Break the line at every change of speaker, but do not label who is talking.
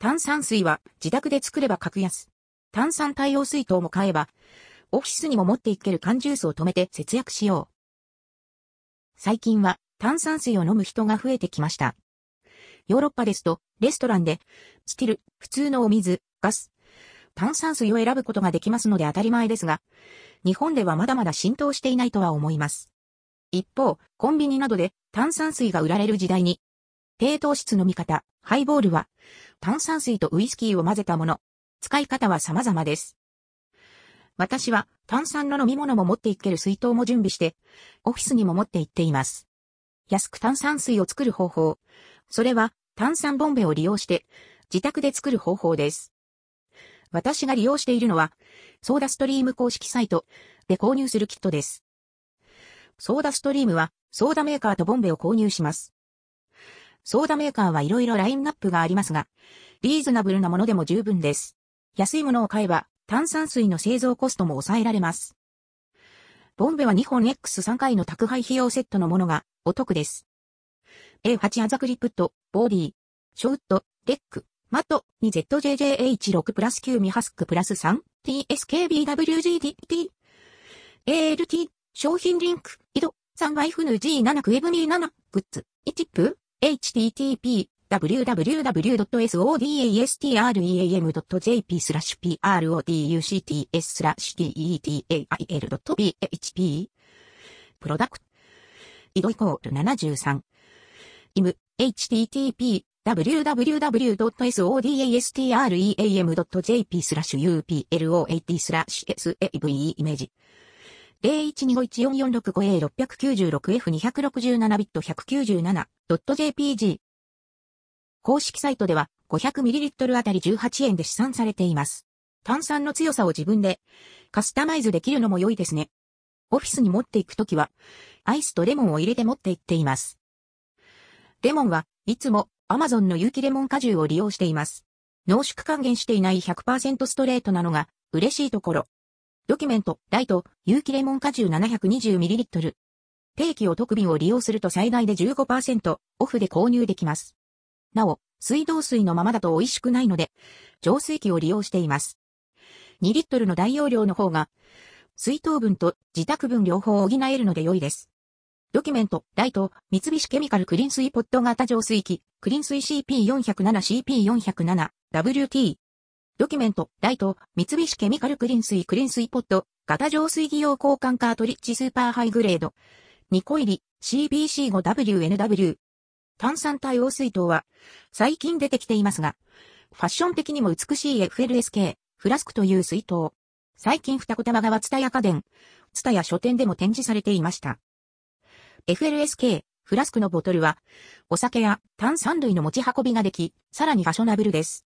炭酸水は自宅で作れば格安。炭酸対応水筒も買えば、オフィスにも持っていける缶ジュースを止めて節約しよう。最近は炭酸水を飲む人が増えてきました。ヨーロッパですと、レストランで、スティル、普通のお水、ガス、炭酸水を選ぶことができますので当たり前ですが、日本ではまだまだ浸透していないとは思います。一方、コンビニなどで炭酸水が売られる時代に、低糖質飲み方、ハイボールは、炭酸水とウイスキーを混ぜたもの。使い方は様々です。私は炭酸の飲み物も持っていける水筒も準備して、オフィスにも持って行っています。安く炭酸水を作る方法。それは炭酸ボンベを利用して自宅で作る方法です。私が利用しているのはソーダストリーム公式サイトで購入するキットです。ソーダストリームはソーダメーカーとボンベを購入します。ソーダメーカーはいろいろラインナップがありますが、リーズナブルなものでも十分です。安いものを買えば炭酸水の製造コストも抑えられます。ボンベは2本 X3 回の宅配費用セットのものがお得です。A8 アザクリプット、ボディ、ショウッド、レック、マット、2ZJJH6 プラス9ミハスクプラス 3TSKBWGDT、ALT、商品リンク、井戸、3YFNG7 クエブニー7、グッズ、1チップ、http www.sodasterem.jp/products/tetail.php プロダクト井戸=73 IM http www.sodasterem.jp/upload/save イメージ 0125144656F267 ビット 197.jpg 公式サイトでは 500ml あたり18円で試算されています。炭酸の強さを自分でカスタマイズできるのも良いですね。オフィスに持っていくときはアイスとレモンを入れて持って行っています。レモンはいつも Amazon の有機レモン果汁を利用しています。濃縮還元していない 100% ストレートなのが嬉しいところ。ドキュメント、ライト、有機レモン果汁 720ml。定期お得便を利用すると最大で 15% オフで購入できます。なお、水道水のままだと美味しくないので、浄水器を利用しています。2リットルの大容量の方が、水筒分と自宅分両方補えるので良いです。ドキュメント、ライト、三菱ケミカルクリン水ポット型浄水器、クリン水 CP407、CP407、WT。ドキュメント、ライト、三菱ケミカルクリン水ポット型浄水器用交換カートリッジスーパーハイグレード。2個入り、CBC5WNW。炭酸対応水筒は最近出てきていますが、ファッション的にも美しい FLSK、フラスクという水筒。最近二子玉川蔦屋家電、蔦屋書店でも展示されていました。FLSK、フラスクのボトルは、お酒や炭酸類の持ち運びができ、さらにファッショナブルです。